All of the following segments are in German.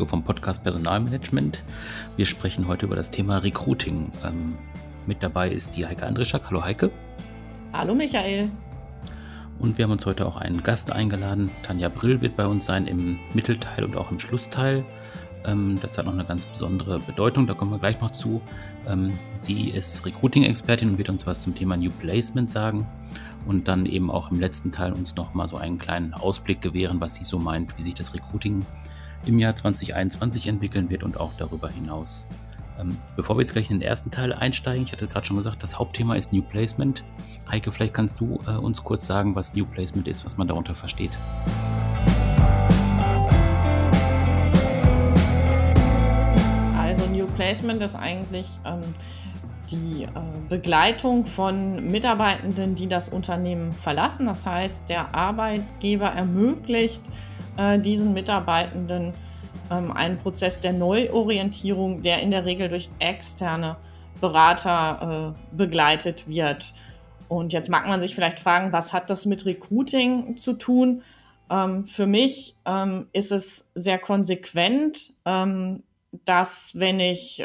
Folge vom Podcast Personalmanagement. Wir sprechen heute über das Thema Recruiting. Mit dabei ist die Heike Andrischak. Hallo Heike. Hallo Michael. Und wir haben uns heute auch einen Gast eingeladen. Tanja Brill wird bei uns sein im Mittelteil und auch im Schlussteil. Das hat noch eine ganz besondere Bedeutung, da kommen wir gleich noch zu. Sie ist Recruiting-Expertin und wird uns was zum Thema New Placement sagen und dann eben auch im letzten Teil uns noch mal so einen kleinen Ausblick gewähren, was sie so meint, wie sich das Recruiting im Jahr 2021 entwickeln wird und auch darüber hinaus. Bevor wir jetzt gleich in den ersten Teil einsteigen, ich hatte gerade schon gesagt, das Hauptthema ist New Placement. Heike, vielleicht kannst du uns kurz sagen, was New Placement ist, was man darunter versteht. New Placement ist eigentlich die Begleitung von Mitarbeitenden, die das Unternehmen verlassen. Das heißt, der Arbeitgeber ermöglicht diesen Mitarbeitenden einen Prozess der Neuorientierung, der in der Regel durch externe Berater begleitet wird. Und jetzt mag man sich vielleicht fragen, was hat das mit Recruiting zu tun? Für mich ist es sehr konsequent, dass wenn ich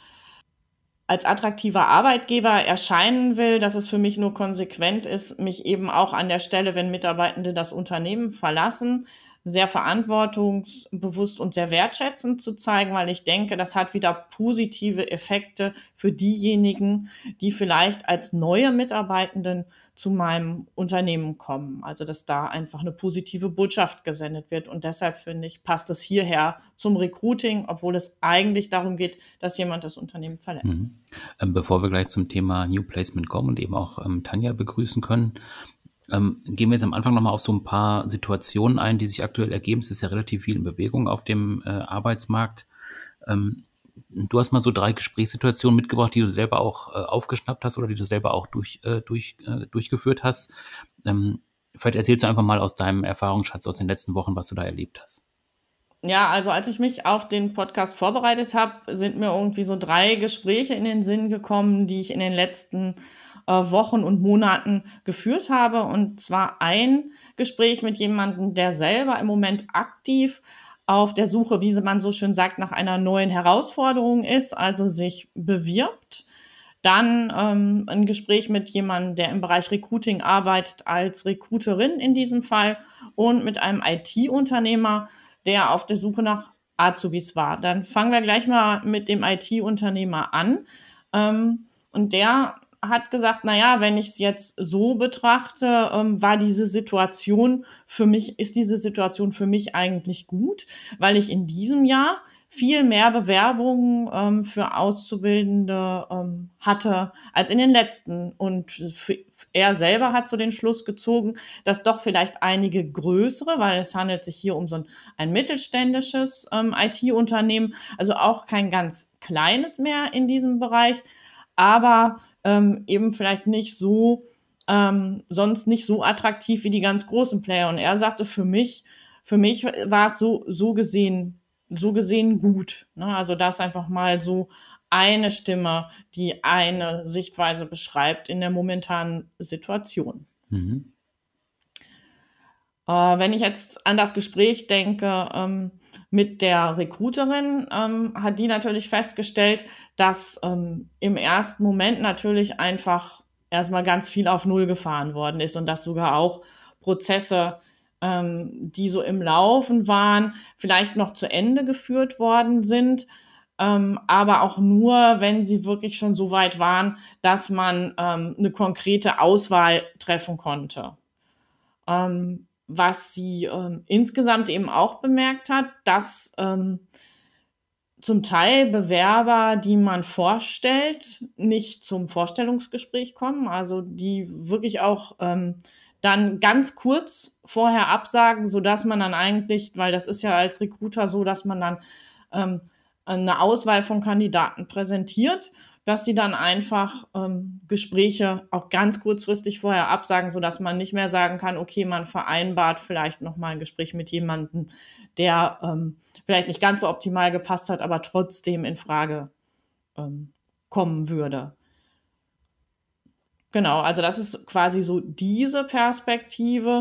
als attraktiver Arbeitgeber erscheinen will, dass es für mich nur konsequent ist, mich eben auch an der Stelle, wenn Mitarbeitende das Unternehmen verlassen, sehr verantwortungsbewusst und sehr wertschätzend zu zeigen, weil ich denke, das hat wieder positive Effekte für diejenigen, die vielleicht als neue Mitarbeitenden zu meinem Unternehmen kommen. Also dass da einfach eine positive Botschaft gesendet wird. Und deshalb finde ich, passt es hierher zum Recruiting, obwohl es eigentlich darum geht, dass jemand das Unternehmen verlässt. Bevor wir gleich zum Thema New Placement kommen und eben auch Tanja begrüßen können, gehen wir jetzt am Anfang nochmal auf so ein paar Situationen ein, die sich aktuell ergeben. Es ist ja relativ viel in Bewegung auf dem Arbeitsmarkt. Du hast mal so 3 Gesprächssituationen mitgebracht, die du selber auch aufgeschnappt hast oder die du selber auch durchgeführt hast. Vielleicht erzählst du einfach mal aus deinem Erfahrungsschatz aus den letzten Wochen, was du da erlebt hast. Ja, also als ich mich auf den Podcast vorbereitet habe, sind mir irgendwie so 3 Gespräche in den Sinn gekommen, die ich in den letzten Wochen und Monaten geführt habe. Und zwar ein Gespräch mit jemandem, der selber im Moment aktiv auf der Suche, wie man so schön sagt, nach einer neuen Herausforderung ist, also sich bewirbt. Dann ein Gespräch mit jemandem, der im Bereich Recruiting arbeitet, als Recruiterin in diesem Fall, und mit einem IT-Unternehmer, der auf der Suche nach Azubis war. Dann fangen wir gleich mal mit dem IT-Unternehmer an. Und der hat gesagt, naja, wenn ich es jetzt so betrachte, ist diese Situation für mich eigentlich gut, weil ich in diesem Jahr viel mehr Bewerbungen für Auszubildende hatte als in den letzten. Und er selber hat so den Schluss gezogen, dass doch vielleicht einige größere, weil es handelt sich hier um so ein mittelständisches IT-Unternehmen, also auch kein ganz kleines mehr in diesem Bereich, aber eben vielleicht nicht so, sonst nicht so attraktiv wie die ganz großen Player. Und er sagte, für mich war es so gesehen gut. Ne? Also das einfach mal so eine Stimme, die eine Sichtweise beschreibt in der momentanen Situation. Wenn ich jetzt an das Gespräch denke mit der Recruiterin, hat die natürlich festgestellt, dass im ersten Moment natürlich einfach erstmal ganz viel auf Null gefahren worden ist und dass sogar auch Prozesse, die so im Laufen waren, vielleicht noch zu Ende geführt worden sind, aber auch nur, wenn sie wirklich schon so weit waren, dass man eine konkrete Auswahl treffen konnte. Was sie insgesamt eben auch bemerkt hat, dass zum Teil Bewerber, die man vorstellt, nicht zum Vorstellungsgespräch kommen, also die wirklich auch dann ganz kurz vorher absagen, sodass man dann eigentlich, weil das ist ja als Recruiter so, dass man dann eine Auswahl von Kandidaten präsentiert, dass die dann einfach Gespräche auch ganz kurzfristig vorher absagen, sodass man nicht mehr sagen kann, okay, man vereinbart vielleicht nochmal ein Gespräch mit jemandem, der vielleicht nicht ganz so optimal gepasst hat, aber trotzdem in Frage kommen würde. Genau, also das ist quasi so diese Perspektive.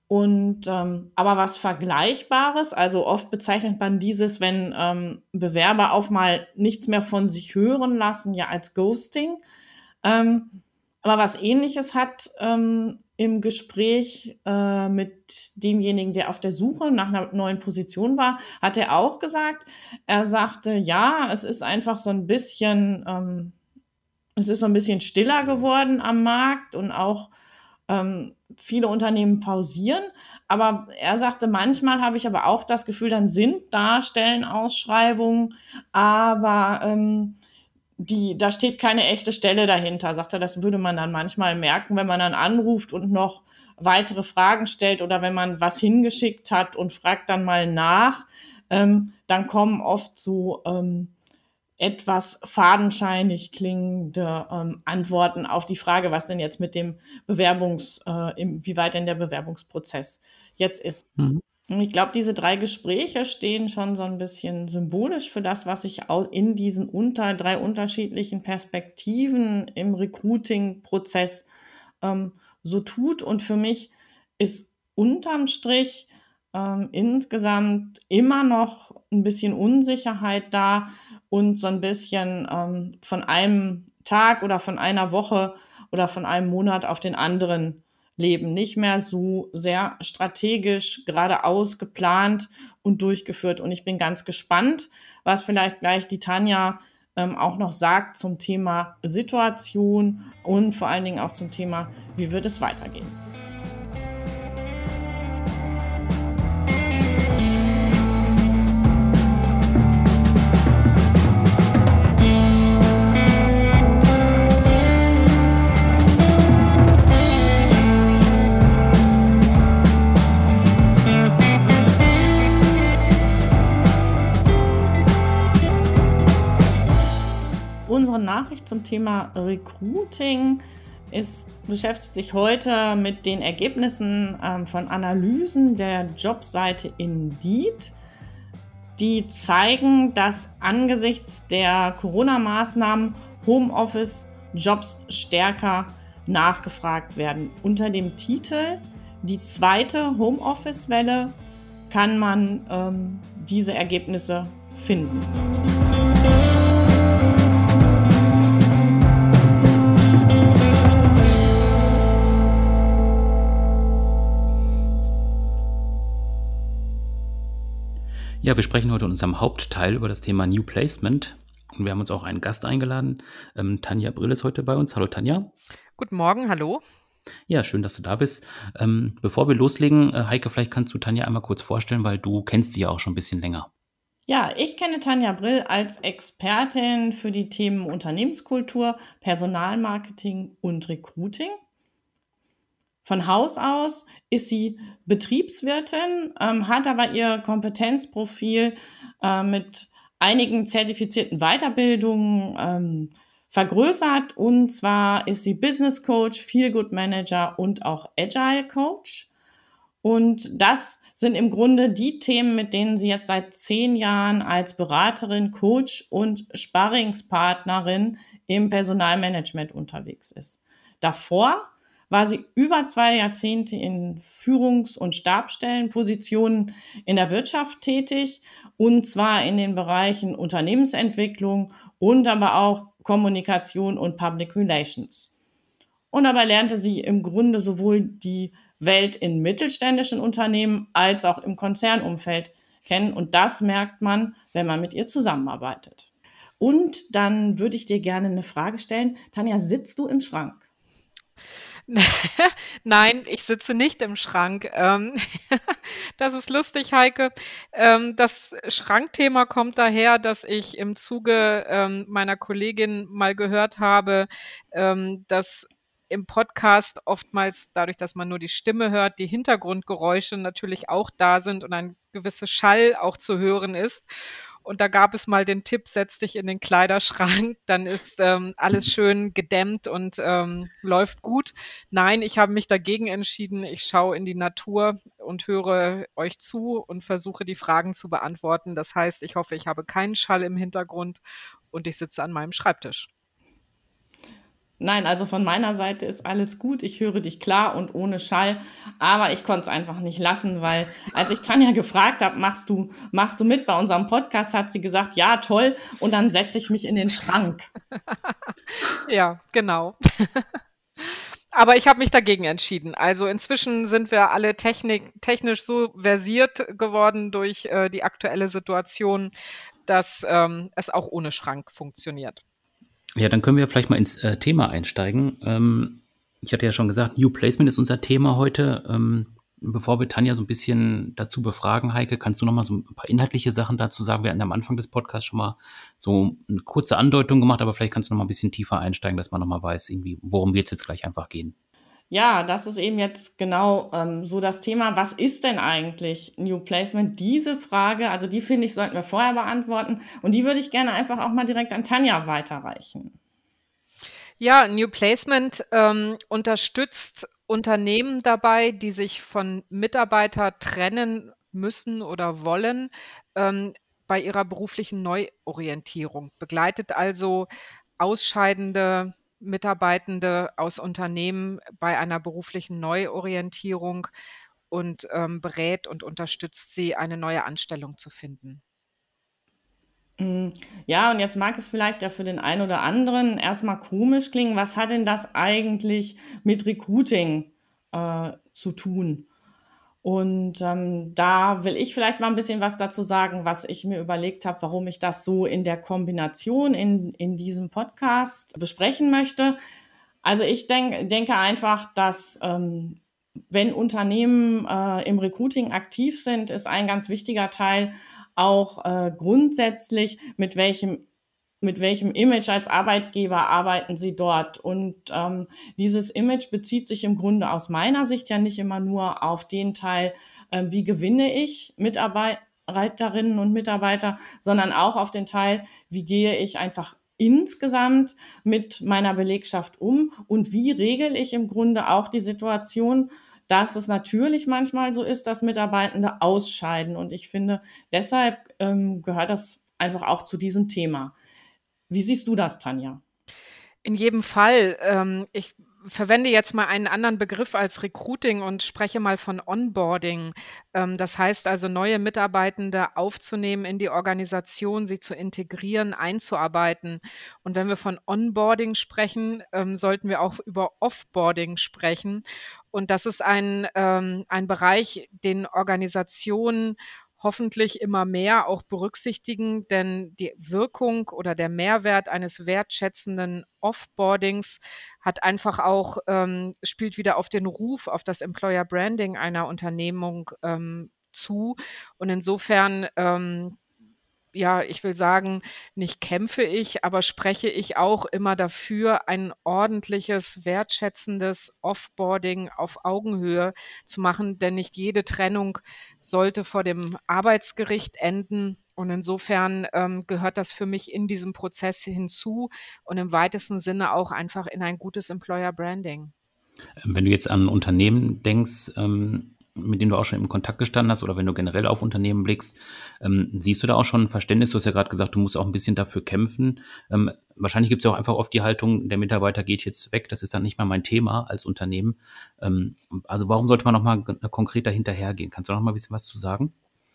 Und aber was Vergleichbares, also oft bezeichnet man dieses, wenn Bewerber auf mal nichts mehr von sich hören lassen, ja als Ghosting. Aber was Ähnliches hat im Gespräch mit demjenigen, der auf der Suche nach einer neuen Position war, hat er auch gesagt. Er sagte, ja, es ist einfach so ein bisschen, es ist so ein bisschen stiller geworden am Markt und auch viele Unternehmen pausieren. Aber er sagte, manchmal habe ich aber auch das Gefühl, dann sind da Stellenausschreibungen, aber da steht keine echte Stelle dahinter, sagt er. Das würde man dann manchmal merken, wenn man dann anruft und noch weitere Fragen stellt oder wenn man was hingeschickt hat und fragt dann mal nach, dann kommen oft so etwas fadenscheinig klingende Antworten auf die Frage, was denn jetzt mit dem wie weit denn der Bewerbungsprozess jetzt ist. Mhm. Und ich glaube, diese 3 Gespräche stehen schon so ein bisschen symbolisch für das, was sich in diesen 3 unterschiedlichen Perspektiven im Recruiting-Prozess so tut. Und für mich ist unterm Strich insgesamt immer noch ein bisschen Unsicherheit da und so ein bisschen von einem Tag oder von einer Woche oder von einem Monat auf den anderen leben. Nicht mehr so sehr strategisch, geradeaus geplant und durchgeführt. Und ich bin ganz gespannt, was vielleicht gleich die Tanja auch noch sagt zum Thema Situation und vor allen Dingen auch zum Thema, wie wird es weitergehen. Unsere Nachricht zum Thema Recruiting beschäftigt sich heute mit den Ergebnissen von Analysen der Jobseite Indeed. Die zeigen, dass angesichts der Corona-Maßnahmen Homeoffice-Jobs stärker nachgefragt werden. Unter dem Titel Die zweite Homeoffice-Welle kann man diese Ergebnisse finden. Ja, wir sprechen heute in unserem Hauptteil über das Thema New Placement. Und wir haben uns auch einen Gast eingeladen. Tanja Brill ist heute bei uns. Hallo Tanja. Guten Morgen, hallo. Ja, schön, dass du da bist. Bevor wir loslegen, Heike, vielleicht kannst du Tanja einmal kurz vorstellen, weil du kennst sie ja auch schon ein bisschen länger. Ja, ich kenne Tanja Brill als Expertin für die Themen Unternehmenskultur, Personalmarketing und Recruiting. Von Haus aus ist sie Betriebswirtin, hat aber ihr Kompetenzprofil mit einigen zertifizierten Weiterbildungen vergrößert. Und zwar ist sie Business Coach, Feel Good Manager und auch Agile Coach. Und das sind im Grunde die Themen, mit denen sie jetzt seit 10 Jahren als Beraterin, Coach und Sparringspartnerin im Personalmanagement unterwegs ist. Davor war sie über 2 Jahrzehnte in Führungs- und Stabsstellenpositionen in der Wirtschaft tätig, und zwar in den Bereichen Unternehmensentwicklung und aber auch Kommunikation und Public Relations. Und dabei lernte sie im Grunde sowohl die Welt in mittelständischen Unternehmen als auch im Konzernumfeld kennen. Und das merkt man, wenn man mit ihr zusammenarbeitet. Und dann würde ich dir gerne eine Frage stellen. Tanja, sitzt du im Schrank? Nein, ich sitze nicht im Schrank. Das ist lustig, Heike. Das Schrankthema kommt daher, dass ich im Zuge meiner Kollegin mal gehört habe, dass im Podcast oftmals dadurch, dass man nur die Stimme hört, die Hintergrundgeräusche natürlich auch da sind und ein gewisser Schall auch zu hören ist. Und da gab es mal den Tipp, setz dich in den Kleiderschrank, dann ist alles schön gedämmt und läuft gut. Nein, ich habe mich dagegen entschieden. Ich schaue in die Natur und höre euch zu und versuche die Fragen zu beantworten. Das heißt, ich hoffe, ich habe keinen Schall im Hintergrund und ich sitze an meinem Schreibtisch. Nein, also von meiner Seite ist alles gut. Ich höre dich klar und ohne Schall, aber ich konnte es einfach nicht lassen, weil als ich Tanja gefragt habe, machst du mit bei unserem Podcast, hat sie gesagt, ja, toll, und dann setze ich mich in den Schrank. Ja, genau. Aber ich habe mich dagegen entschieden. Also inzwischen sind wir alle technisch so versiert geworden durch die aktuelle Situation, dass es auch ohne Schrank funktioniert. Ja, dann können wir vielleicht mal ins Thema einsteigen. Ich hatte ja schon gesagt, New Placement ist unser Thema heute. Bevor wir Tanja so ein bisschen dazu befragen, Heike, kannst du noch mal so ein paar inhaltliche Sachen dazu sagen? Wir hatten am Anfang des Podcasts schon mal so eine kurze Andeutung gemacht, aber vielleicht kannst du noch mal ein bisschen tiefer einsteigen, dass man noch mal weiß, irgendwie, worum wird es jetzt gleich einfach gehen. Ja, das ist eben jetzt genau so das Thema. Was ist denn eigentlich New Placement? Diese Frage, also die finde ich, sollten wir vorher beantworten. Und die würde ich gerne einfach auch mal direkt an Tanja weiterreichen. Ja, New Placement unterstützt Unternehmen dabei, die sich von Mitarbeitern trennen müssen oder wollen, bei ihrer beruflichen Neuorientierung. Begleitet also ausscheidende Mitarbeitende aus Unternehmen bei einer beruflichen Neuorientierung und berät und unterstützt sie, eine neue Anstellung zu finden. Ja, und jetzt mag es vielleicht ja für den einen oder anderen erstmal komisch klingen. Was hat denn das eigentlich mit Recruiting zu tun? Und da will ich vielleicht mal ein bisschen was dazu sagen, was ich mir überlegt habe, warum ich das so in der Kombination in diesem Podcast besprechen möchte. Also ich denke einfach, dass wenn Unternehmen im Recruiting aktiv sind, ist ein ganz wichtiger Teil auch grundsätzlich, mit welchem Image als Arbeitgeber arbeiten Sie dort? Und dieses Image bezieht sich im Grunde aus meiner Sicht ja nicht immer nur auf den Teil, wie gewinne ich Mitarbeiterinnen und Mitarbeiter, sondern auch auf den Teil, wie gehe ich einfach insgesamt mit meiner Belegschaft um und wie regle ich im Grunde auch die Situation, dass es natürlich manchmal so ist, dass Mitarbeitende ausscheiden. Und ich finde, deshalb gehört das einfach auch zu diesem Thema. Wie siehst du das, Tanja? In jedem Fall. Ich verwende jetzt mal einen anderen Begriff als Recruiting und spreche mal von Onboarding. Das heißt also, neue Mitarbeitende aufzunehmen in die Organisation, sie zu integrieren, einzuarbeiten. Und wenn wir von Onboarding sprechen, sollten wir auch über Offboarding sprechen. Und das ist ein Bereich, den Organisationen hoffentlich immer mehr auch berücksichtigen, denn die Wirkung oder der Mehrwert eines wertschätzenden Offboardings hat einfach auch spielt wieder auf den Ruf, auf das Employer Branding einer Unternehmung zu. Und insofern ja, ich will sagen, nicht kämpfe ich, aber spreche ich auch immer dafür, ein ordentliches, wertschätzendes Offboarding auf Augenhöhe zu machen, denn nicht jede Trennung sollte vor dem Arbeitsgericht enden. Und insofern gehört das für mich in diesem Prozess hinzu und im weitesten Sinne auch einfach in ein gutes Employer Branding. Wenn du jetzt an Unternehmen denkst, mit denen du auch schon im Kontakt gestanden hast oder wenn du generell auf Unternehmen blickst, siehst du da auch schon ein Verständnis? Du hast ja gerade gesagt, du musst auch ein bisschen dafür kämpfen. Wahrscheinlich gibt es ja auch einfach oft die Haltung, der Mitarbeiter geht jetzt weg, das ist dann nicht mehr mein Thema als Unternehmen. Also warum sollte man nochmal konkret dahinterhergehen? Kannst du noch mal ein bisschen was zu sagen?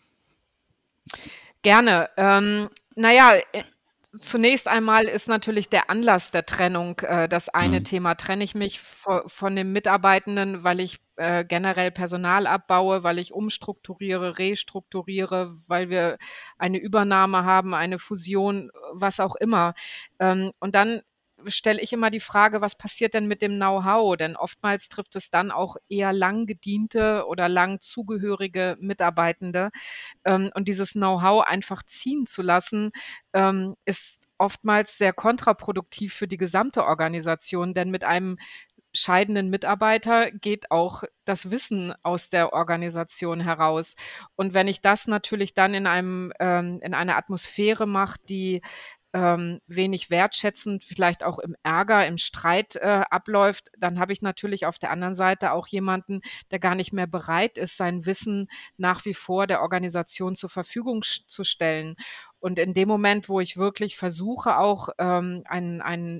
Gerne. Naja, zunächst einmal ist natürlich der Anlass der Trennung das eine Thema. Trenne ich mich von dem Mitarbeitenden, weil ich generell Personal abbaue, weil ich umstrukturiere, restrukturiere, weil wir eine Übernahme haben, eine Fusion, was auch immer. Und dann stelle ich immer die Frage, was passiert denn mit dem Know-how? Denn oftmals trifft es dann auch eher lang gediente oder lang zugehörige Mitarbeitende. Und dieses Know-how einfach ziehen zu lassen, ist oftmals sehr kontraproduktiv für die gesamte Organisation, denn mit einem scheidenden Mitarbeiter geht auch das Wissen aus der Organisation heraus. Und wenn ich das natürlich dann in einer Atmosphäre mache, die wenig wertschätzend, vielleicht auch im Ärger, im Streit abläuft, dann habe ich natürlich auf der anderen Seite auch jemanden, der gar nicht mehr bereit ist, sein Wissen nach wie vor der Organisation zur Verfügung zu stellen. Und in dem Moment, wo ich wirklich versuche, auch ein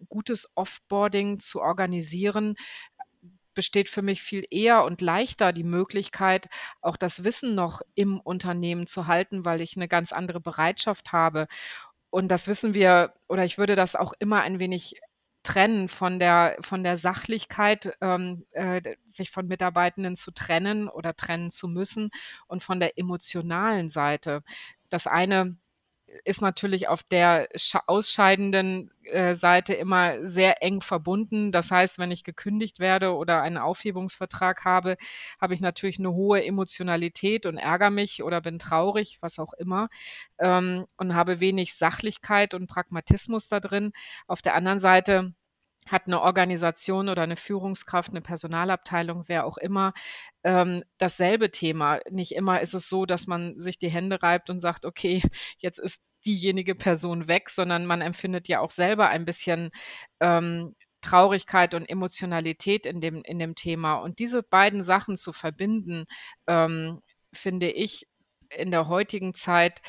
gutes Offboarding zu organisieren, besteht für mich viel eher und leichter die Möglichkeit, auch das Wissen noch im Unternehmen zu halten, weil ich eine ganz andere Bereitschaft habe. Und das wissen wir, oder ich würde das auch immer ein wenig trennen von der Sachlichkeit, sich von Mitarbeitenden zu trennen oder trennen zu müssen, und von der emotionalen Seite. Das eine ist natürlich auf der ausscheidenden Seite immer sehr eng verbunden. Das heißt, wenn ich gekündigt werde oder einen Aufhebungsvertrag habe, habe ich natürlich eine hohe Emotionalität und ärgere mich oder bin traurig, was auch immer, und habe wenig Sachlichkeit und Pragmatismus da drin. Auf der anderen Seite hat eine Organisation oder eine Führungskraft, eine Personalabteilung, wer auch immer, dasselbe Thema. Nicht immer ist es so, dass man sich die Hände reibt und sagt: „Okay, jetzt ist diejenige Person weg“, sondern man empfindet ja auch selber ein bisschen, Traurigkeit und Emotionalität in dem Thema. Und diese beiden Sachen zu verbinden, finde ich in der heutigen Zeit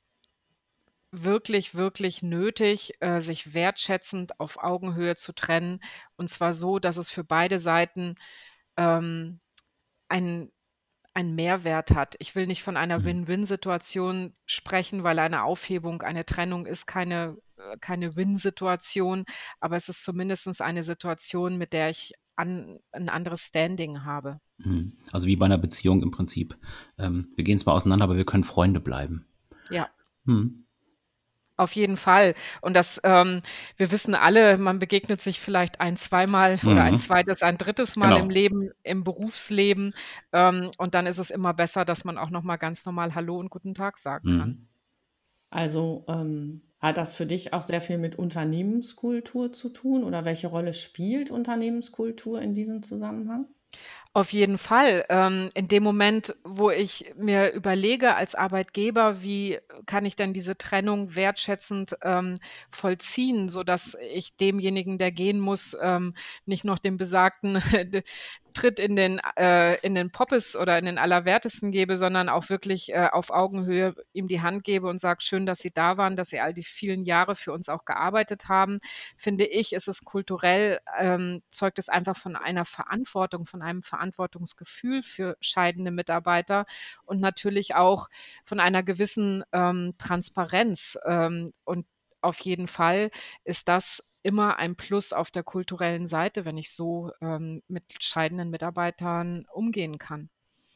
wirklich, wirklich nötig, sich wertschätzend auf Augenhöhe zu trennen, und zwar so, dass es für beide Seiten, ähm, einen einen Mehrwert hat. Ich will nicht von einer Mhm. Win-Win-Situation sprechen, weil eine Aufhebung, eine Trennung ist keine Win-Situation, aber es ist zumindestens eine Situation, mit der ich 'n anderes Standing habe. Mhm. Also wie bei einer Beziehung im Prinzip. Wir gehen zwar auseinander, aber wir können Freunde bleiben. Ja. Mhm. Auf jeden Fall. Und wir wissen alle, man begegnet sich vielleicht ein zweimal oder ein Mhm. zweites, ein drittes Mal im Genau. Leben, im Berufsleben, und dann ist es immer besser, dass man auch noch mal ganz normal Hallo und guten Tag sagen kann. Mhm. Also, hat das für dich auch sehr viel mit Unternehmenskultur zu tun oder welche Rolle spielt Unternehmenskultur in diesem Zusammenhang? Auf jeden Fall. In dem Moment, wo ich mir überlege als Arbeitgeber, wie kann ich denn diese Trennung wertschätzend, vollziehen, sodass ich demjenigen, der gehen muss, nicht noch den besagten d Tritt in den Poppes oder in den Allerwertesten gebe, sondern auch wirklich, auf Augenhöhe ihm die Hand gebe und sage: „Schön, dass Sie da waren, dass Sie all die vielen Jahre für uns auch gearbeitet haben.“ Finde ich, ist es kulturell, zeugt es einfach von einer Verantwortung, von einem Verantwortungsgefühl für scheidende Mitarbeiter und natürlich auch von einer gewissen, Transparenz. Und auf jeden Fall ist das immer ein Plus auf der kulturellen Seite, wenn ich so, mit scheidenden Mitarbeitern umgehen kann.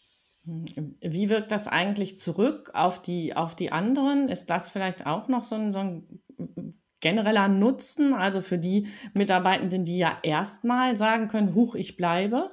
Wie wirkt das eigentlich zurück auf die anderen? Ist das vielleicht auch noch so 'n genereller Nutzen, also für die Mitarbeitenden, die ja erstmal sagen können: „Huch, ich bleibe?“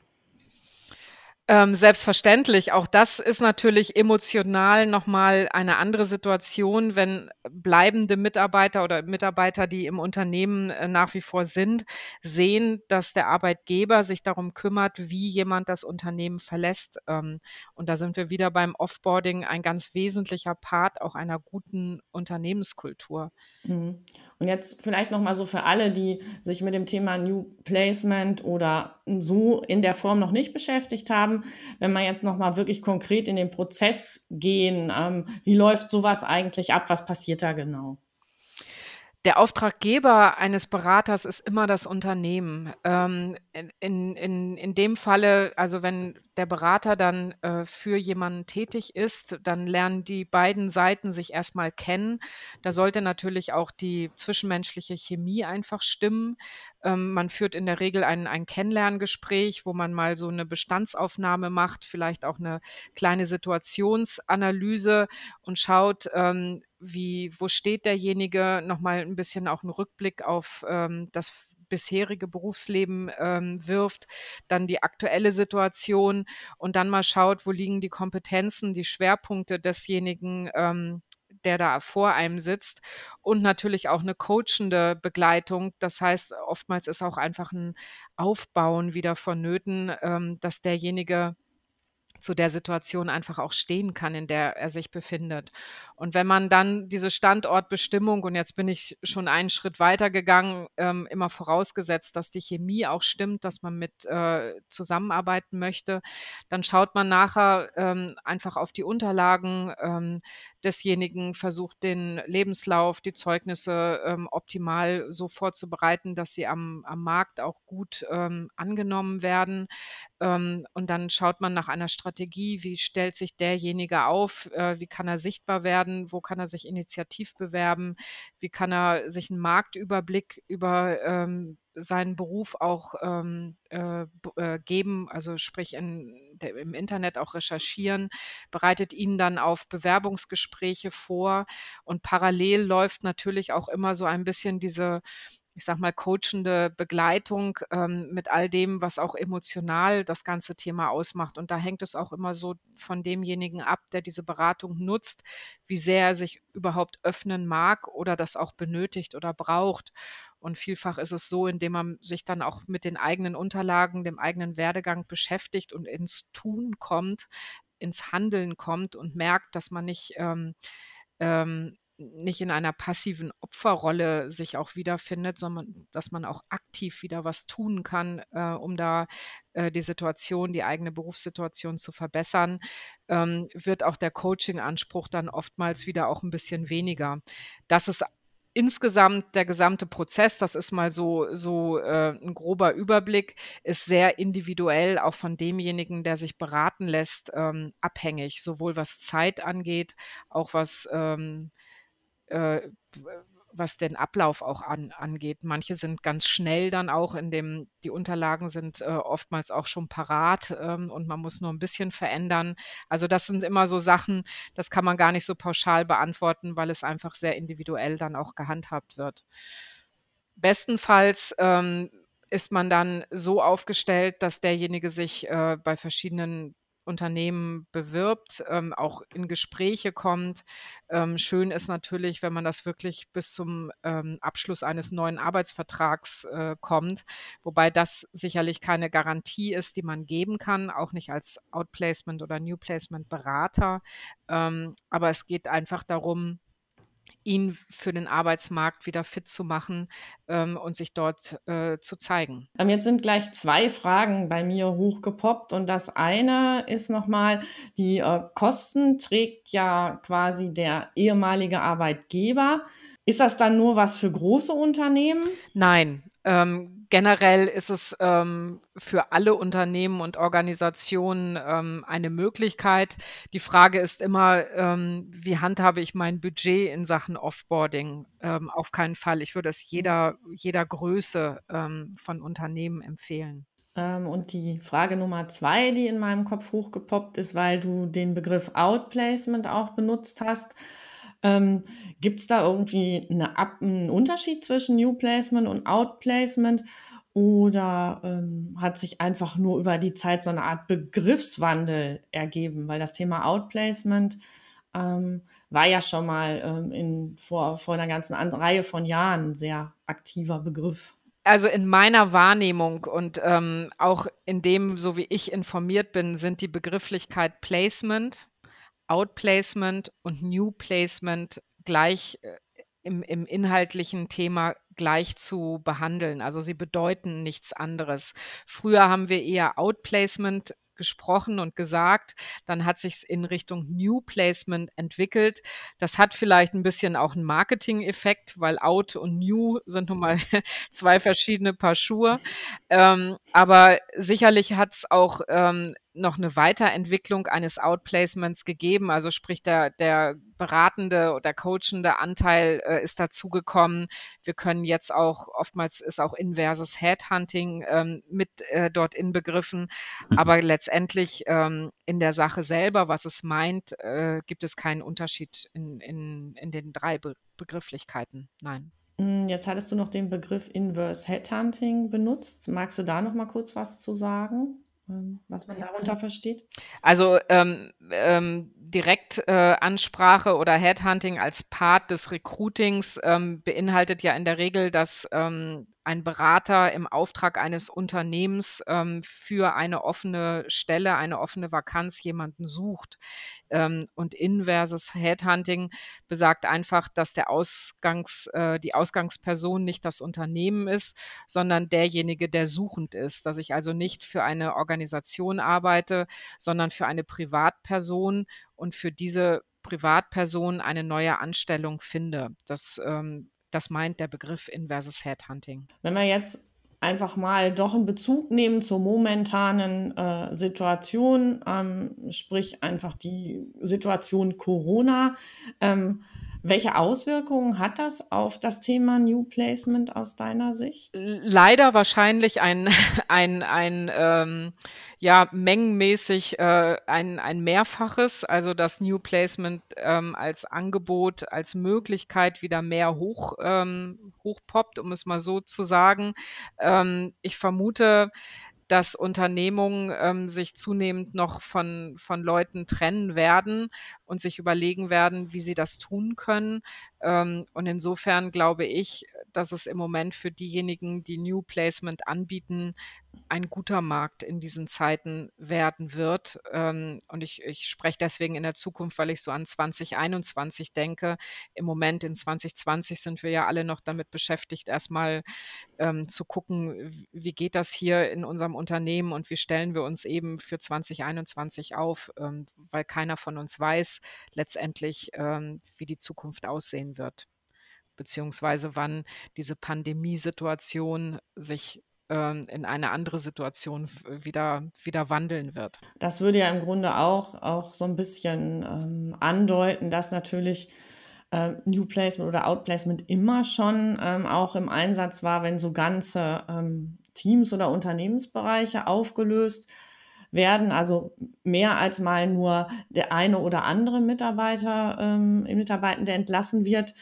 Selbstverständlich. Auch das ist natürlich emotional noch mal eine andere Situation, wenn bleibende Mitarbeiter oder Mitarbeiter, die im Unternehmen, nach wie vor sind, sehen, dass der Arbeitgeber sich darum kümmert, wie jemand das Unternehmen verlässt. Und da sind wir wieder beim Offboarding, ein ganz wesentlicher Part auch einer guten Unternehmenskultur. Mhm. Und jetzt vielleicht noch mal so für alle, die sich mit dem Thema New Placement oder so in der Form noch nicht beschäftigt haben, wenn wir jetzt noch mal wirklich konkret in den Prozess gehen, wie läuft so was eigentlich ab? Was passiert da genau? Der Auftraggeber eines Beraters ist immer das Unternehmen. In dem Falle, also wenn der Berater dann, für jemanden tätig ist, dann lernen die beiden Seiten sich erstmal kennen. Da sollte natürlich auch die zwischenmenschliche Chemie einfach stimmen. Man führt in der Regel ein Kennenlerngespräch, wo man mal so eine Bestandsaufnahme macht, vielleicht auch eine kleine Situationsanalyse und schaut, wo steht derjenige, noch mal 'n bisschen auch 'n Rückblick auf, das bisherige Berufsleben, wirft, dann die aktuelle Situation und dann mal schaut, wo liegen die Kompetenzen, die Schwerpunkte desjenigen, der da vor einem sitzt, und natürlich auch 'ne coachende Begleitung. Das heißt, oftmals ist auch einfach 'n Aufbauen wieder vonnöten, dass derjenige zu der Situation einfach auch stehen kann, in der er sich befindet. Und wenn man dann diese Standortbestimmung, und jetzt bin ich schon einen Schritt weiter gegangen, immer vorausgesetzt, dass die Chemie auch stimmt, dass man mit zusammenarbeiten möchte, dann schaut man nachher, einfach auf die Unterlagen, desjenigen, versucht den Lebenslauf, die Zeugnisse optimal so vorzubereiten, dass sie am Markt auch gut angenommen werden. Und dann schaut man nach einer Strategie, wie stellt sich derjenige auf, wie kann er sichtbar werden, wo kann er sich initiativ bewerben, wie kann er sich einen Marktüberblick über seinen Beruf auch geben, also sprich im Internet auch recherchieren, bereitet ihn dann auf Bewerbungsgespräche vor und parallel läuft natürlich auch immer so ein bisschen diese, ich sage mal, coachende Begleitung mit all dem, was auch emotional das ganze Thema ausmacht. Und da hängt es auch immer so von demjenigen ab, der diese Beratung nutzt, wie sehr er sich überhaupt öffnen mag oder das auch benötigt oder braucht. Und vielfach ist es so, indem man sich dann auch mit den eigenen Unterlagen, dem eigenen Werdegang beschäftigt und ins Tun kommt, ins Handeln kommt und merkt, dass man nicht in einer passiven Opferrolle sich auch wiederfindet, sondern dass man auch aktiv wieder was tun kann, um da die Situation, die eigene Berufssituation zu verbessern, wird auch der Coaching-Anspruch dann oftmals wieder auch ein bisschen weniger. Das ist insgesamt der gesamte Prozess, das ist mal so 'n grober Überblick, ist sehr individuell auch von demjenigen, der sich beraten lässt, abhängig, sowohl was Zeit angeht, auch äh, was den Ablauf auch angeht. Manche sind ganz schnell dann auch in dem die Unterlagen sind, oftmals auch schon parat, und man muss nur ein bisschen verändern. Also, das sind immer so Sachen, das kann man gar nicht so pauschal beantworten, weil es einfach sehr individuell dann auch gehandhabt wird. Bestenfalls, ist man dann so aufgestellt, dass derjenige sich, bei verschiedenen Unternehmen bewirbt, auch in Gespräche kommt. Schön ist natürlich, wenn man das wirklich bis zum, Abschluss eines neuen Arbeitsvertrags, kommt, wobei das sicherlich keine Garantie ist, die man geben kann, auch nicht als Outplacement oder New Placement Berater. Aber es geht einfach darum, ihn für den Arbeitsmarkt wieder fit zu machen, und sich dort, zu zeigen. Jetzt sind gleich 2 Fragen bei mir hochgepoppt und das eine ist noch mal, die, Kosten trägt ja quasi der ehemalige Arbeitgeber. Ist das dann nur was für große Unternehmen? Nein, generell ist es, für alle Unternehmen und Organisationen, eine Möglichkeit. Die Frage ist immer, wie handhabe ich mein Budget in Sachen Offboarding? Auf keinen Fall. Ich würde es jeder Größe, von Unternehmen empfehlen. Und die Frage Nummer 2, die in meinem Kopf hochgepoppt ist, weil du den Begriff Outplacement auch benutzt hast. Gibt es da irgendwie 'n Unterschied zwischen New Placement und Outplacement oder, hat sich einfach nur über die Zeit so eine Art Begriffswandel ergeben? Weil das Thema Outplacement, war ja schon mal, vor 'ner ganzen Reihe von Jahren 'n sehr aktiver Begriff. Also, in meiner Wahrnehmung und, auch in dem, so wie ich informiert bin, sind die Begrifflichkeit Placement, Outplacement und New Placement gleich, im inhaltlichen Thema gleich zu behandeln. Also, sie bedeuten nichts anderes. Früher haben wir eher Outplacement gesprochen und gesagt, dann hat sich's in Richtung New Placement entwickelt. Das hat vielleicht ein bisschen auch 'n Marketing-Effekt, weil Out und New sind nun mal 2 verschiedene Paar Schuhe. Aber sicherlich hat's auch, noch eine Weiterentwicklung eines Outplacements gegeben. Also, sprich der beratende oder coachende Anteil, ist dazugekommen. Wir können jetzt auch oftmals ist auch inverses Headhunting, mit, dort inbegriffen. Aber letztendlich, in der Sache selber, was es meint, gibt es keinen Unterschied in den 3 Begrifflichkeiten. Nein. Jetzt hattest du noch den Begriff Inverse Headhunting benutzt. Magst du da noch mal kurz was zu sagen, was man darunter versteht? Also, Ansprache oder Headhunting als Part des Recruitings, beinhaltet ja in der Regel, dass, ein Berater im Auftrag eines Unternehmens, für eine offene Stelle, eine offene Vakanz jemanden sucht. Und inverses Headhunting besagt einfach, dass die Ausgangsperson nicht das Unternehmen ist, sondern derjenige, der suchend ist. Dass ich also nicht für eine Organisation arbeite, sondern für eine Privatperson und für diese Privatperson eine neue Anstellung finde. Das meint der Begriff inverses Headhunting. Wenn wir jetzt einfach mal doch einen Bezug nehmen zur momentanen Situation, sprich einfach die Situation Corona. Welche Auswirkungen hat das auf das Thema New Placement aus deiner Sicht? Leider wahrscheinlich ja, mengenmäßig ein Mehrfaches, also das New Placement als Angebot, als Möglichkeit wieder mehr hochpoppt, um es mal so zu sagen. Ich vermute, dass Unternehmungen sich zunehmend noch von Leuten trennen werden und sich überlegen werden, wie sie das tun können. Und insofern glaube ich, dass es im Moment für diejenigen, die New Placement anbieten, ein guter Markt in diesen Zeiten werden wird. Und ich spreche deswegen in der Zukunft, weil ich so an 2021 denke. Im Moment in 2020 sind wir ja alle noch damit beschäftigt, erstmal zu gucken, wie geht das hier in unserem Unternehmen und wie stellen wir uns eben für 2021 auf, weil keiner von uns weiß letztendlich, wie die Zukunft aussehen wird, beziehungsweise wann diese Pandemiesituation sich in eine andere Situation wieder wandeln wird. Das würde ja im Grunde auch so ein bisschen andeuten, dass natürlich New Placement oder Outplacement immer schon auch im Einsatz war, wenn so ganze Teams oder Unternehmensbereiche aufgelöst werden, also mehr als mal nur der eine oder andere Mitarbeitende entlassen wird.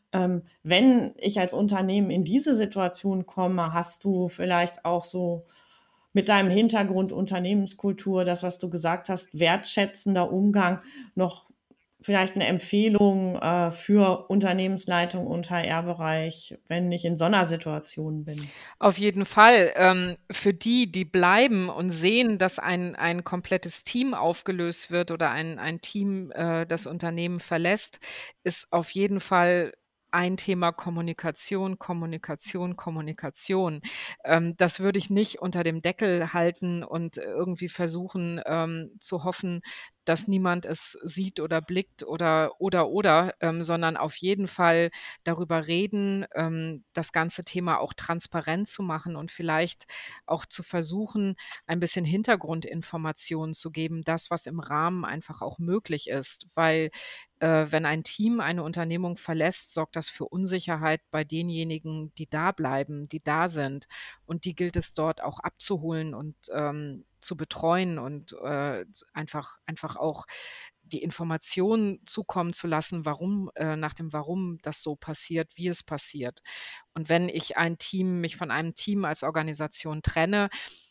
Wenn ich als Unternehmen in diese Situation komme, hast du vielleicht auch so mit deinem Hintergrund Unternehmenskultur, das, was du gesagt hast, wertschätzender Umgang, noch vielleicht eine Empfehlung für Unternehmensleitung und HR-Bereich, wenn ich in so einer Situation bin? Auf jeden Fall. Für die bleiben und sehen, dass ein komplettes Team aufgelöst wird oder ein Team das Unternehmen verlässt, ist auf jeden Fall ein Thema Kommunikation, Kommunikation, Kommunikation. Das würde ich nicht unter dem Deckel halten und irgendwie versuchen zu hoffen, dass niemand es sieht oder blickt oder, sondern auf jeden Fall darüber reden, das ganze Thema auch transparent zu machen und vielleicht auch zu versuchen, ein bisschen Hintergrundinformationen zu geben, das, was im Rahmen einfach auch möglich ist. Weil wenn ein Team eine Unternehmung verlässt, sorgt das für Unsicherheit bei denjenigen, die da bleiben, die da sind. Und die gilt es dort auch abzuholen und zu betreuen und einfach auch die Informationen zukommen zu lassen, nach dem Warum das so passiert, wie es passiert. Und wenn ich mich von einem Team als Organisation trenne,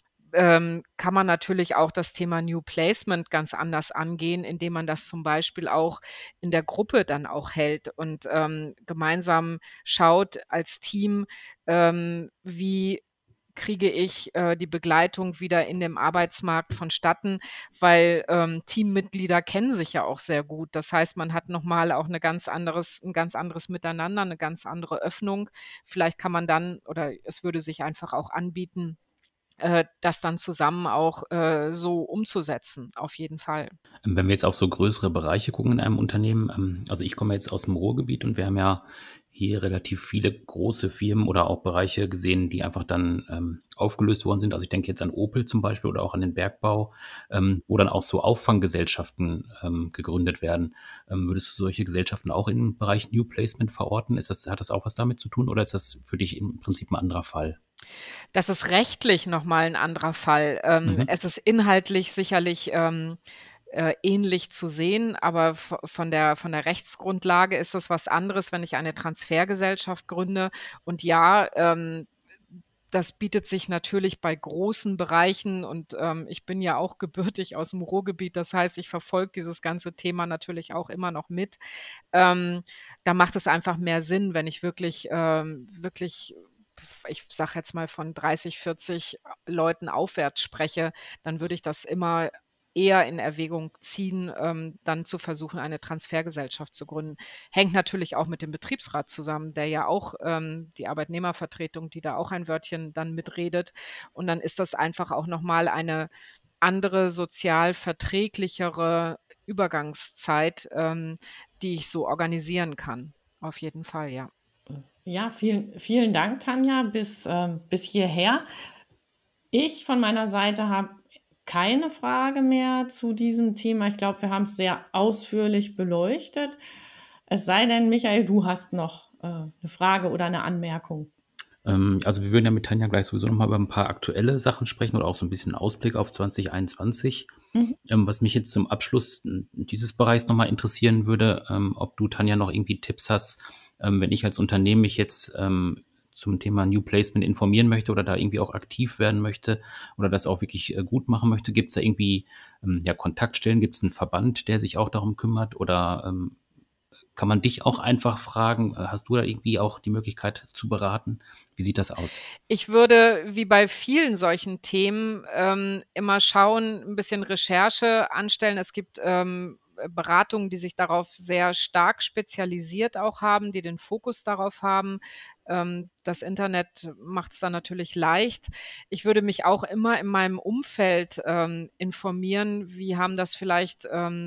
kann man natürlich auch das Thema New Placement ganz anders angehen, indem man das zum Beispiel auch in der Gruppe dann auch hält und gemeinsam schaut als Team, wie kriege ich die Begleitung wieder in dem Arbeitsmarkt vonstatten, weil Teammitglieder kennen sich ja auch sehr gut. Das heißt, man hat nochmal auch ein ganz anderes Miteinander, eine ganz andere Öffnung. Vielleicht kann man dann, oder es würde sich einfach auch anbieten, das dann zusammen auch so umzusetzen, auf jeden Fall. Wenn wir jetzt auf so größere Bereiche gucken in einem Unternehmen, also ich komme jetzt aus dem Ruhrgebiet und wir haben ja hier relativ viele große Firmen oder auch Bereiche gesehen, die einfach dann aufgelöst worden sind. Also ich denke jetzt an Opel zum Beispiel oder auch an den Bergbau, wo dann auch so Auffanggesellschaften gegründet werden. Würdest du solche Gesellschaften auch im Bereich New Placement verorten? Hat das auch was damit zu tun oder ist das für dich im Prinzip ein anderer Fall? Das ist rechtlich noch mal 'n anderer Fall. Mhm. Es ist inhaltlich sicherlich ähnlich zu sehen, aber von der Rechtsgrundlage ist das was anderes, wenn ich eine Transfergesellschaft gründe. Und ja, das bietet sich natürlich bei großen Bereichen und ich bin ja auch gebürtig aus dem Ruhrgebiet. Das heißt, ich verfolge dieses ganze Thema natürlich auch immer noch mit. Da macht es einfach mehr Sinn, wenn ich wirklich, ich sage jetzt mal von 30, 40 Leuten aufwärts spreche, dann würde ich das immer eher in Erwägung ziehen, dann zu versuchen, eine Transfergesellschaft zu gründen. Hängt natürlich auch mit dem Betriebsrat zusammen, der ja auch die Arbeitnehmervertretung, die da auch ein Wörtchen dann mitredet. Und dann ist das einfach auch noch mal eine andere sozial verträglichere Übergangszeit, die ich so organisieren kann. Auf jeden Fall, ja. Ja, vielen Dank, Tanja, bis hierher. Ich von meiner Seite habe keine Frage mehr zu diesem Thema. Ich glaube, wir haben es sehr ausführlich beleuchtet. Es sei denn, Michael, du hast noch eine Frage oder eine Anmerkung. Also wir würden ja mit Tanja gleich sowieso nochmal über ein paar aktuelle Sachen sprechen oder auch so ein bisschen Ausblick auf 2021. Was mich jetzt zum Abschluss dieses Bereichs nochmal interessieren würde, ob du, Tanja, noch irgendwie Tipps hast, wenn ich als Unternehmen mich jetzt zum Thema New Placement informieren möchte oder da irgendwie auch aktiv werden möchte oder das auch wirklich gut machen möchte. Gibt es da irgendwie Kontaktstellen? Gibt es einen Verband, der sich auch darum kümmert? Oder kann man dich auch einfach fragen? Hast du da irgendwie auch die Möglichkeit zu beraten? Wie sieht das aus? Ich würde, wie bei vielen solchen Themen, immer schauen, ein bisschen Recherche anstellen. Es gibt Beratungen, die sich darauf sehr stark spezialisiert auch haben, die den Fokus darauf haben. Das Internet macht es dann natürlich leicht. Ich würde mich auch immer in meinem Umfeld informieren. Wie haben das vielleicht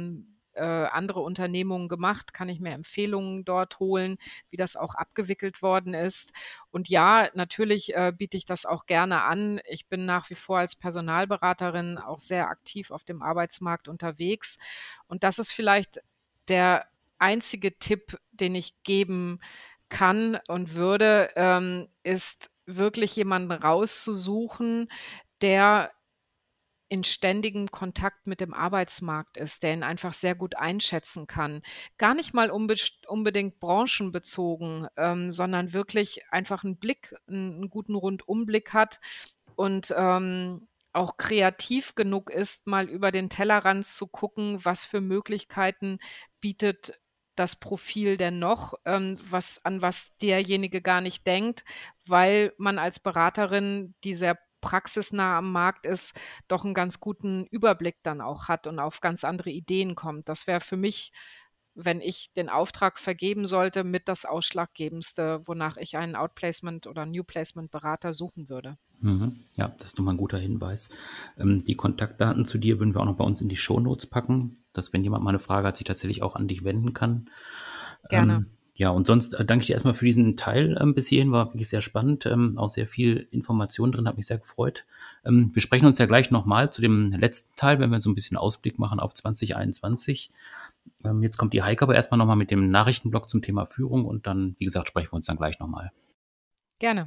andere Unternehmungen gemacht? Kann ich mir Empfehlungen dort holen, wie das auch abgewickelt worden ist? Und ja, natürlich biete ich das auch gerne an. Ich bin nach wie vor als Personalberaterin auch sehr aktiv auf dem Arbeitsmarkt unterwegs. Und das ist vielleicht der einzige Tipp, den ich geben kann und würde, ist wirklich jemanden rauszusuchen, der in ständigem Kontakt mit dem Arbeitsmarkt ist, der ihn einfach sehr gut einschätzen kann. Gar nicht mal unbedingt branchenbezogen, sondern wirklich einfach einen guten Rundumblick hat und auch kreativ genug ist, mal über den Tellerrand zu gucken, was für Möglichkeiten bietet das Profil denn noch, an was derjenige gar nicht denkt, weil man als Beraterin, die sehr praxisnah am Markt ist, doch einen ganz guten Überblick dann auch hat und auf ganz andere Ideen kommt. Das wäre für mich, wenn ich den Auftrag vergeben sollte, mit das Ausschlaggebendste, wonach ich einen Outplacement oder New Placement Berater suchen würde. Ja, das ist nochmal ein guter Hinweis. Die Kontaktdaten zu dir würden wir auch noch bei uns in die Shownotes packen, dass wenn jemand mal eine Frage hat, sich tatsächlich auch an dich wenden kann. Gerne. Ja, und sonst danke ich dir erstmal für diesen Teil bis hierhin, war wirklich sehr spannend, auch sehr viel Information drin, hat mich sehr gefreut. Wir sprechen uns ja gleich nochmal zu dem letzten Teil, wenn wir so ein bisschen Ausblick machen auf 2021. Jetzt kommt die Heike aber erstmal nochmal mit dem Nachrichtenblock zum Thema Führung und dann, wie gesagt, sprechen wir uns dann gleich nochmal. Gerne.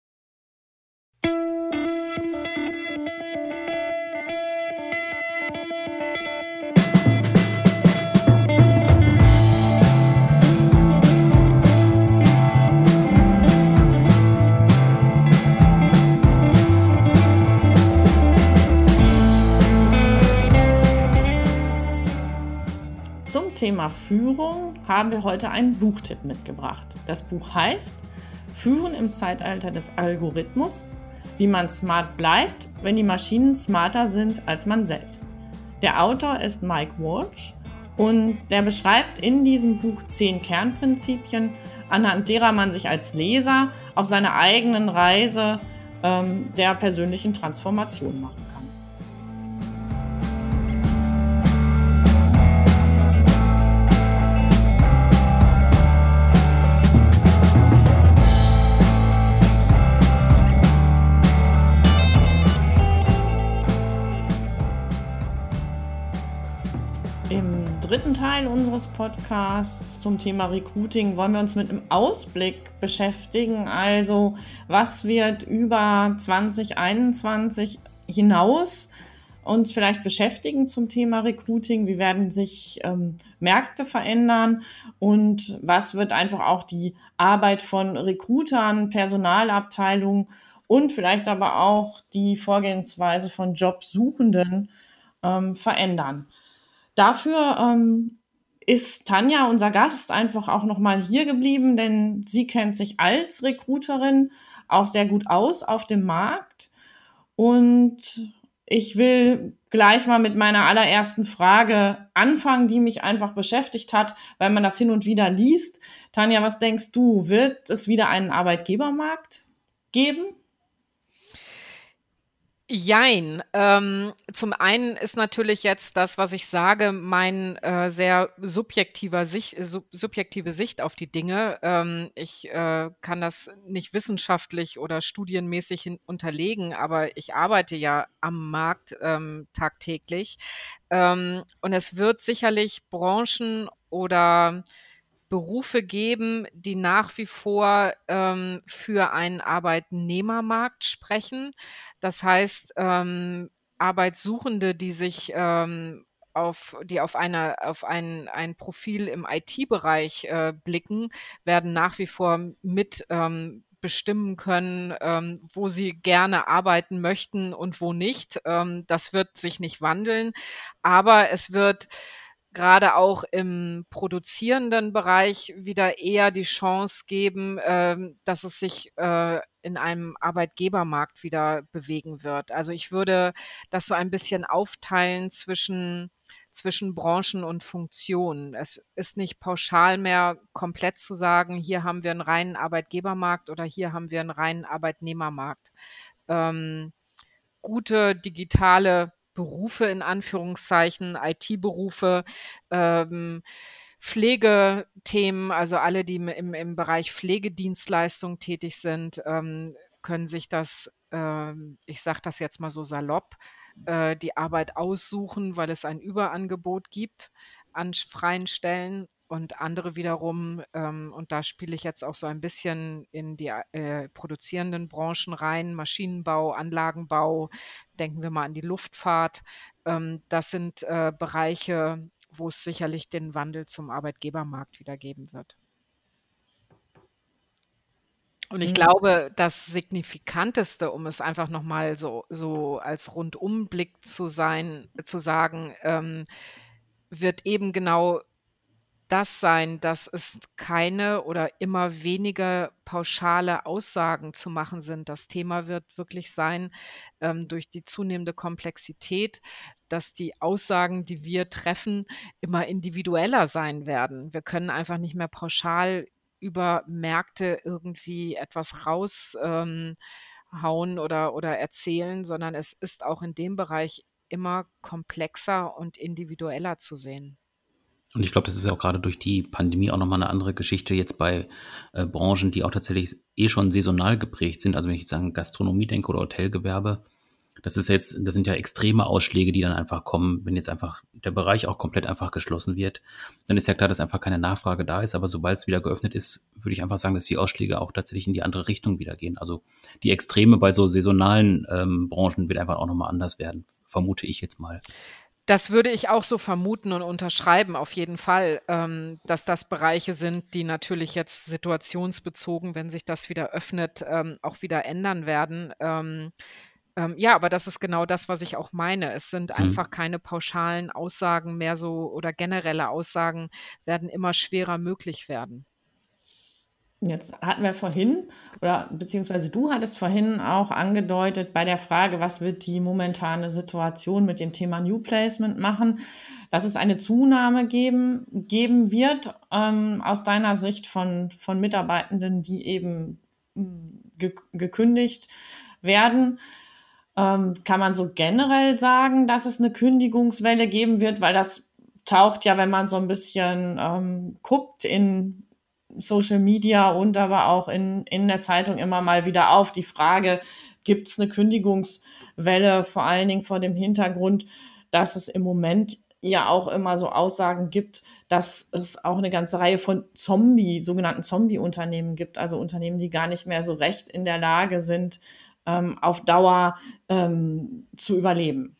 Zum Thema Führung haben wir heute einen Buchtipp mitgebracht. Das Buch heißt Führen im Zeitalter des Algorithmus, wie man smart bleibt, wenn die Maschinen smarter sind als man selbst. Der Autor ist Mike Walsh und der beschreibt in diesem Buch 10 Kernprinzipien, anhand derer man sich als Leser auf seiner eigenen Reise der persönlichen Transformation machen kann. Im dritten Teil unseres Podcasts zum Thema Recruiting wollen wir uns mit einem Ausblick beschäftigen. Also, was wird über 2021 hinaus uns vielleicht beschäftigen zum Thema Recruiting? Wie werden sich Märkte verändern? Und was wird einfach auch die Arbeit von Recruitern, Personalabteilungen und vielleicht aber auch die Vorgehensweise von Jobsuchenden verändern? Dafür ist Tanja, unser Gast, einfach auch nochmal hier geblieben, denn sie kennt sich als Recruiterin auch sehr gut aus auf dem Markt. Und ich will gleich mal mit meiner allerersten Frage anfangen, die mich einfach beschäftigt hat, weil man das hin und wieder liest. Tanja, was denkst du, wird es wieder einen Arbeitgebermarkt geben? Jein. Zum einen ist natürlich jetzt das, was ich sage, mein, sehr subjektive Sicht auf die Dinge. Ich, kann das nicht wissenschaftlich oder studienmäßig unterlegen, aber ich arbeite ja am Markt, tagtäglich. Und es wird sicherlich Branchen oder Berufe geben, die nach wie vor, für einen Arbeitnehmermarkt sprechen. Das heißt, Arbeitssuchende, die sich, auf ein Profil im IT-Bereich, blicken, werden nach wie vor mit, bestimmen können, wo sie gerne arbeiten möchten und wo nicht. Das wird sich nicht wandeln, aber es wird gerade auch im produzierenden Bereich wieder eher die Chance geben, dass es sich, in einem Arbeitgebermarkt wieder bewegen wird. Also, ich würde das so ein bisschen aufteilen zwischen Branchen und Funktionen. Es ist nicht pauschal mehr komplett zu sagen: „Hier haben wir einen reinen Arbeitgebermarkt oder hier haben wir einen reinen Arbeitnehmermarkt." Ähm, Gute digitale Berufe in Anführungszeichen, IT-Berufe, ähm, Pflegethemen, also alle, die im Bereich Pflegedienstleistung tätig sind, können sich das, ich sage das jetzt mal so salopp, die Arbeit aussuchen, weil es ein Überangebot gibt an freien Stellen und andere wiederum, und da spiele ich jetzt auch so ein bisschen in die, produzierenden Branchen rein, Maschinenbau, Anlagenbau, denken wir mal an die Luftfahrt. Das sind, Bereiche, wo es sicherlich den Wandel zum Arbeitgebermarkt wieder geben wird. Und ich Mhm. glaube, das Signifikanteste, um es einfach noch mal so als Rundumblick zu sagen, wird eben genau das sein, dass es keine oder immer weniger pauschale Aussagen zu machen sind. Das Thema wird wirklich sein, durch die zunehmende Komplexität, dass die Aussagen, die wir treffen, immer individueller sein werden. Wir können einfach nicht mehr pauschal über Märkte irgendwie etwas raus hauen oder erzählen, sondern es ist auch in dem Bereich immer komplexer und individueller zu sehen. Und ich glaube, das ist ja auch gerade durch die Pandemie auch noch mal 'ne andere Geschichte jetzt bei, Branchen, die auch tatsächlich schon saisonal geprägt sind. Also, wenn ich jetzt an Gastronomie denke oder Hotelgewerbe, das sind ja extreme Ausschläge, die dann einfach kommen, wenn jetzt einfach der Bereich auch komplett einfach geschlossen wird. Dann ist ja klar, dass einfach keine Nachfrage da ist, aber sobald es wieder geöffnet ist, würde ich einfach sagen, dass die Ausschläge auch tatsächlich in die andere Richtung wieder gehen. Also, die Extreme bei so saisonalen, Branchen wird einfach auch noch mal anders werden, vermute ich jetzt mal. Das würde ich auch so vermuten und unterschreiben, auf jeden Fall, dass das Bereiche sind, die natürlich jetzt situationsbezogen, wenn sich das wieder öffnet, auch wieder ändern werden. Ja, aber das ist genau das, was ich auch meine. Es sind Mhm. einfach keine pauschalen Aussagen mehr so oder generelle Aussagen werden immer schwerer möglich werden. Jetzt hatten wir vorhin, oder beziehungsweise du hattest vorhin auch angedeutet bei der Frage, was wird die momentane Situation mit dem Thema New Placement machen, dass es eine Zunahme geben wird, aus deiner Sicht von Mitarbeitenden, die eben gekündigt werden. Kann man so generell sagen, dass es eine Kündigungswelle geben wird, weil das taucht ja, wenn man so ein bisschen guckt in Social Media und aber auch in der Zeitung immer mal wieder auf. Die Frage, gibt es eine Kündigungswelle, vor allen Dingen vor dem Hintergrund, dass es im Moment ja auch immer so Aussagen gibt, dass es auch eine ganze Reihe von sogenannten Zombie-Unternehmen gibt, also Unternehmen, die gar nicht mehr so recht in der Lage sind, auf Dauer zu überleben.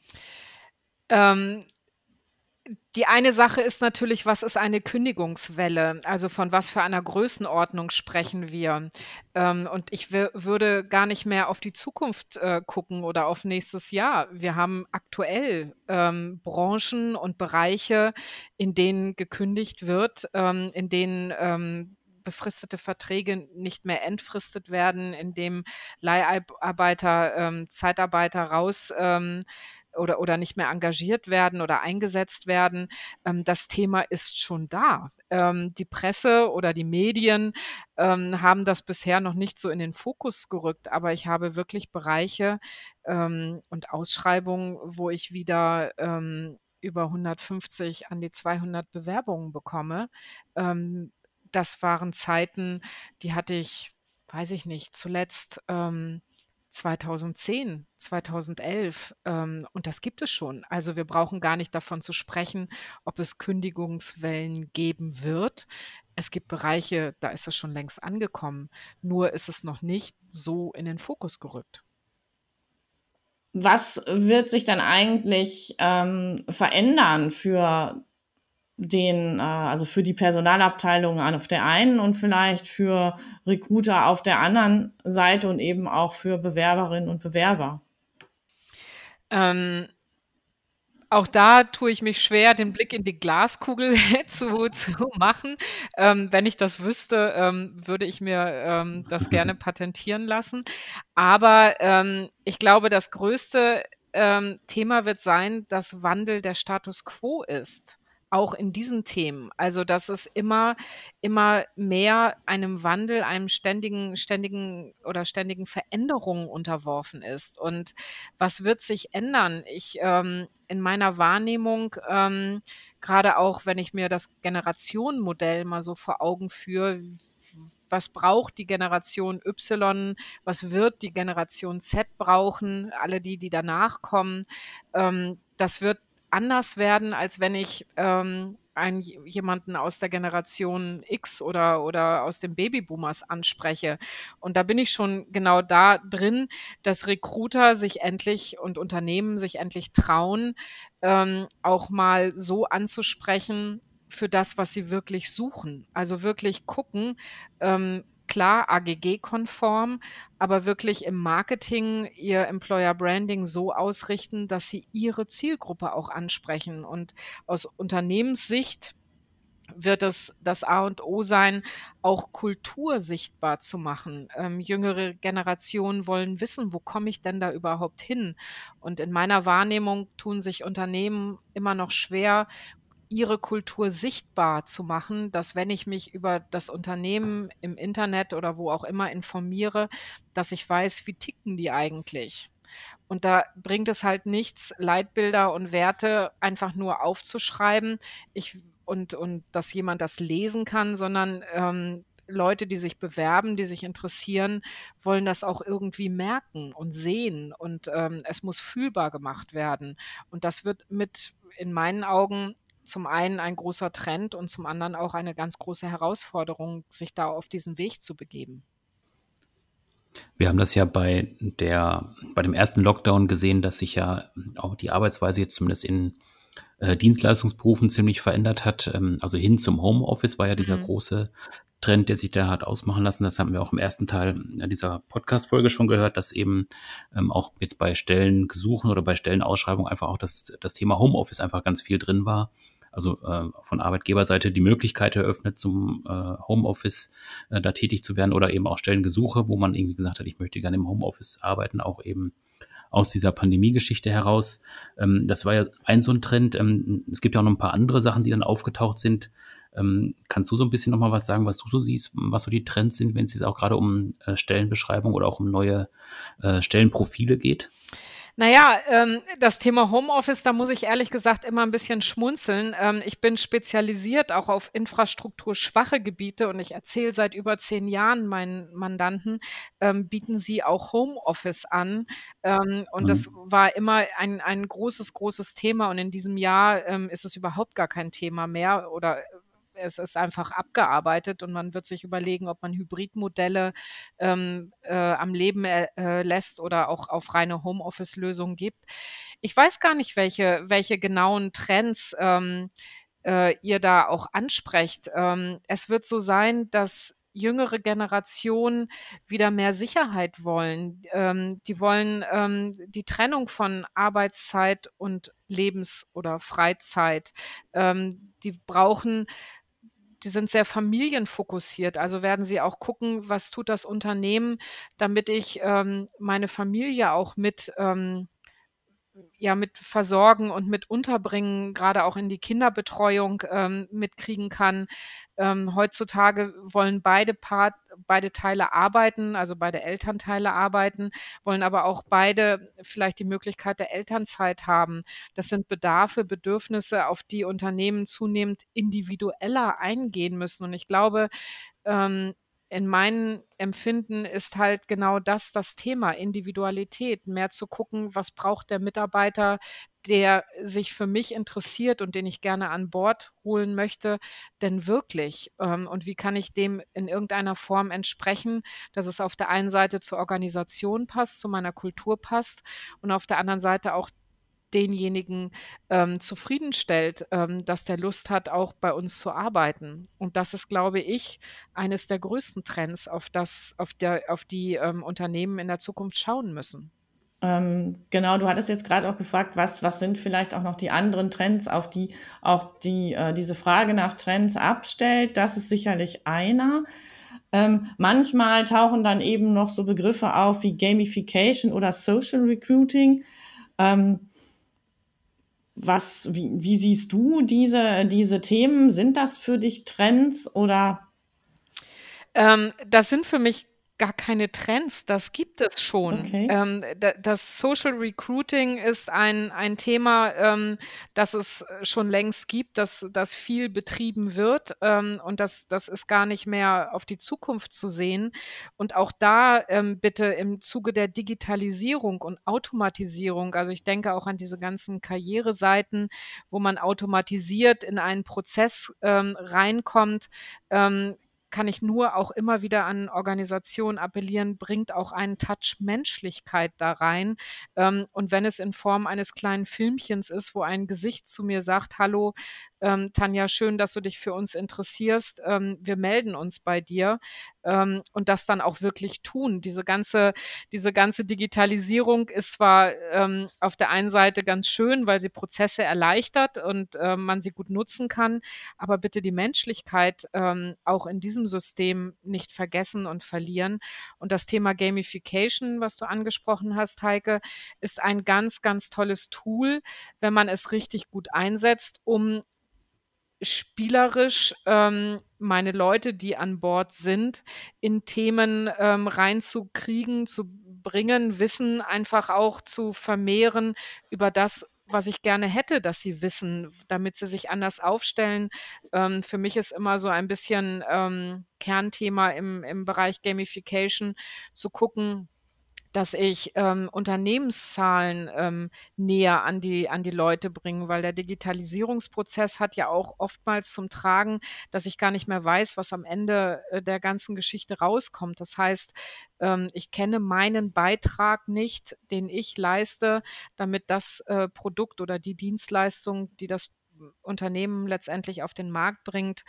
Ähm, Die eine Sache ist natürlich, was ist eine Kündigungswelle? Also, von was für einer Größenordnung sprechen wir? Und ich würde gar nicht mehr auf die Zukunft, gucken oder auf nächstes Jahr. Wir haben aktuell, Branchen und Bereiche, in denen gekündigt wird, in denen, befristete Verträge nicht mehr entfristet werden, in dem Zeitarbeiter raus oder nicht mehr engagiert werden oder eingesetzt werden. Das Thema ist schon da. Die Presse oder die Medien haben das bisher noch nicht so in den Fokus gerückt, aber ich habe wirklich Bereiche und Ausschreibungen, wo ich wieder über 150 an die 200 Bewerbungen bekomme. Das waren Zeiten, die hatte ich, weiß ich nicht, zuletzt 2010, 2011, und das gibt es schon. Also wir brauchen gar nicht davon zu sprechen, ob es Kündigungswellen geben wird. Es gibt Bereiche, da ist es schon längst angekommen, nur ist es noch nicht so in den Fokus gerückt. Was wird sich dann eigentlich verändern für also für die Personalabteilung auf der einen und vielleicht für Recruiter auf der anderen Seite und eben auch für Bewerberinnen und Bewerber? Auch da tue ich mich schwer, den Blick in die Glaskugel zu machen. Wenn ich das wüsste, würde ich mir das gerne patentieren lassen. Aber ich glaube, das größte Thema wird sein, dass Wandel der Status quo ist, auch in diesen Themen. Also, dass es immer mehr einem Wandel, einem ständigen Veränderungen unterworfen ist. Und was wird sich ändern? In meiner Wahrnehmung, grade auch, wenn ich mir das Generationenmodell mal so vor Augen führe, was braucht die Generation Y, was wird die Generation Z brauchen, alle die danach kommen. Das wird anders werden, als wenn ich jemanden aus der Generation X oder aus den Babyboomers anspreche. Und da bin ich schon genau da drin, dass Recruiter sich endlich und Unternehmen sich endlich trauen, auch mal so anzusprechen für das, was sie wirklich suchen. Also wirklich gucken, klar AGG-konform, aber wirklich im Marketing ihr Employer Branding so ausrichten, dass sie ihre Zielgruppe auch ansprechen. Und aus Unternehmenssicht wird es das A und O sein, auch Kultur sichtbar zu machen. Jüngere Generationen wollen wissen, wo komme ich denn da überhaupt hin? Und in meiner Wahrnehmung tun sich Unternehmen immer noch schwer, ihre Kultur sichtbar zu machen, dass wenn ich mich über das Unternehmen im Internet oder wo auch immer informiere, dass ich weiß, wie ticken die eigentlich. Und da bringt es halt nichts, Leitbilder und Werte einfach nur aufzuschreiben und dass jemand das lesen kann, sondern Leute, die sich bewerben, die sich interessieren, wollen das auch irgendwie merken und sehen und es muss fühlbar gemacht werden. Und das wird in meinen Augen zum einen ein großer Trend und zum anderen auch eine ganz große Herausforderung, sich da auf diesen Weg zu begeben. Wir haben das ja bei dem ersten Lockdown gesehen, dass sich ja auch die Arbeitsweise jetzt zumindest in Dienstleistungsberufen ziemlich verändert hat. Also hin zum Homeoffice war ja dieser große Trend, der sich da hat ausmachen lassen. Das haben wir auch im ersten Teil dieser Podcast-Folge schon gehört, dass eben auch jetzt bei Stellengesuchen oder bei Stellenausschreibungen einfach auch das Thema Homeoffice einfach ganz viel drin war. Also von Arbeitgeberseite die Möglichkeit eröffnet, zum Homeoffice da tätig zu werden oder eben auch Stellengesuche, wo man irgendwie gesagt hat, ich möchte gerne im Homeoffice arbeiten, auch eben aus dieser Pandemie-Geschichte heraus. Das war ja so ein Trend. Es gibt ja auch noch ein paar andere Sachen, die dann aufgetaucht sind. Kannst du so ein bisschen noch mal was sagen, was du so siehst, was so die Trends sind, wenn es jetzt auch gerade um Stellenbeschreibung oder auch um neue Stellenprofile geht? Naja, das Thema Homeoffice, da muss ich ehrlich gesagt immer ein bisschen schmunzeln. Ich bin spezialisiert auch auf infrastrukturschwache Gebiete und ich erzähle seit über 10 Jahren meinen Mandanten, bieten sie auch Homeoffice an. Und das war immer ein großes Thema und in diesem Jahr ist es überhaupt gar kein Thema mehr oder es ist einfach abgearbeitet und man wird sich überlegen, ob man Hybridmodelle am Leben lässt oder auch auf reine Homeoffice-Lösungen gibt. Ich weiß gar nicht, welche genauen Trends ihr da auch ansprecht. Es wird so sein, dass jüngere Generationen wieder mehr Sicherheit wollen. Die wollen die Trennung von Arbeitszeit und Lebens- oder Freizeit. Die sind sehr familienfokussiert, also werden sie auch gucken, was tut das Unternehmen, damit ich meine Familie auch ja, mit versorgen und mit unterbringen, gerade auch in die Kinderbetreuung mitkriegen kann. Heutzutage wollen beide Teile arbeiten, also beide Elternteile arbeiten, wollen aber auch beide vielleicht die Möglichkeit der Elternzeit haben. Das sind Bedarfe, Bedürfnisse, auf die Unternehmen zunehmend individueller eingehen müssen. Und ich glaube, ähm, in meinem Empfinden ist halt genau das Thema Individualität, mehr zu gucken, was braucht der Mitarbeiter, der sich für mich interessiert und den ich gerne an Bord holen möchte, denn wirklich? Und wie kann ich dem in irgendeiner Form entsprechen, dass es auf der einen Seite zur Organisation passt, zu meiner Kultur passt und auf der anderen Seite auch denjenigen zufriedenstellt, dass der Lust hat, auch bei uns zu arbeiten. Und das ist, glaube ich, eines der größten Trends, auf die Unternehmen in der Zukunft schauen müssen. Genau, du hattest jetzt gerade auch gefragt, was sind vielleicht auch noch die anderen Trends, auf die auch diese Frage nach Trends abstellt. Das ist sicherlich einer. Manchmal tauchen dann eben noch so Begriffe auf wie Gamification oder Social Recruiting. Wie siehst du diese Themen? Sind das für dich Trends oder? Das sind für mich gar keine Trends, das gibt es schon. Okay. Das Social Recruiting ist ein Thema, das es schon längst gibt, das viel betrieben wird, und das ist gar nicht mehr auf die Zukunft zu sehen. Und auch da, bitte im Zuge der Digitalisierung und Automatisierung, also ich denke auch an diese ganzen Karriereseiten, wo man automatisiert in einen Prozess, reinkommt, kann ich nur auch immer wieder an Organisationen appellieren, bringt auch einen Touch Menschlichkeit da rein. Und wenn es in Form eines kleinen Filmchens ist, wo ein Gesicht zu mir sagt: „Hallo, Tanja, schön, dass du dich für uns interessierst. Wir melden uns bei dir." Und das dann auch wirklich tun. Diese ganze Digitalisierung ist zwar auf der einen Seite ganz schön, weil sie Prozesse erleichtert und man sie gut nutzen kann, aber bitte die Menschlichkeit auch in diesem System nicht vergessen und verlieren. Und das Thema Gamification, was du angesprochen hast, Heike, ist ein ganz, ganz tolles Tool, wenn man es richtig gut einsetzt, um spielerisch meine Leute, die an Bord sind, in Themen reinzukriegen, zu bringen, Wissen einfach auch zu vermehren über das, was ich gerne hätte, dass sie wissen, damit sie sich anders aufstellen. Für mich ist immer so ein bisschen Kernthema im Bereich Gamification zu gucken, dass ich Unternehmenszahlen näher an die Leute bringe, weil der Digitalisierungsprozess hat ja auch oftmals zum Tragen, dass ich gar nicht mehr weiß, was am Ende der ganzen Geschichte rauskommt. Das heißt, ich kenne meinen Beitrag nicht, den ich leiste, damit das Produkt oder die Dienstleistung, die das Unternehmen letztendlich auf den Markt bringt,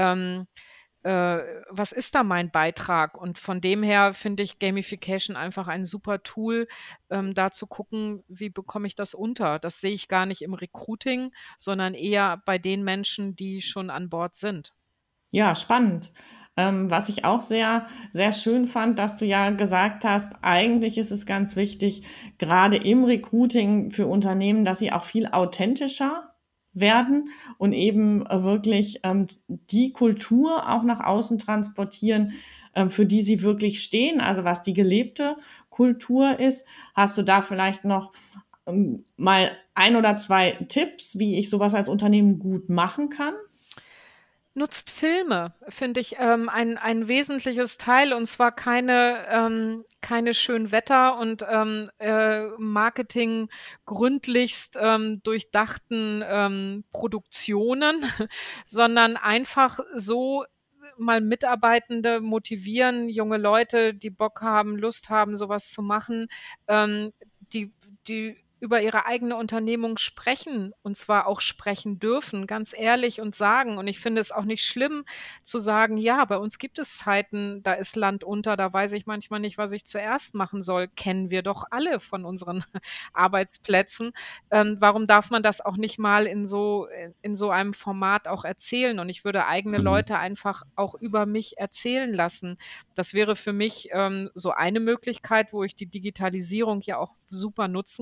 was ist da mein Beitrag? Und von dem her finde ich Gamification einfach ein super Tool, da zu gucken, wie bekomme ich das unter? Das sehe ich gar nicht im Recruiting, sondern eher bei den Menschen, die schon an Bord sind. Ja, spannend. Was ich auch sehr, sehr schön fand, dass du ja gesagt hast, eigentlich ist es ganz wichtig, gerade im Recruiting für Unternehmen, dass sie auch viel authentischer werden und eben wirklich die Kultur auch nach außen transportieren, für die sie wirklich stehen, also was die gelebte Kultur ist. Hast du da vielleicht noch mal ein oder zwei Tipps, wie ich sowas als Unternehmen gut machen kann? Nutzt Filme, finde ich, ein wesentliches Teil, und zwar keine Schönwetter- und Marketing gründlichst durchdachten Produktionen, sondern einfach so mal Mitarbeitende motivieren, junge Leute, die Bock haben, Lust haben, sowas zu machen, ähm, die über ihre eigene Unternehmung sprechen, und zwar auch sprechen dürfen, ganz ehrlich, und sagen. Und ich finde es auch nicht schlimm zu sagen: „Ja, bei uns gibt es Zeiten, da ist Land unter, da weiß ich manchmal nicht, was ich zuerst machen soll." Kennen wir doch alle von unseren Arbeitsplätzen. Warum darf man das auch nicht mal in so einem Format auch erzählen? Und ich würde eigene Mhm. Leute einfach auch über mich erzählen lassen. Das wäre für mich so eine Möglichkeit, wo ich die Digitalisierung ja auch super nutzen kann,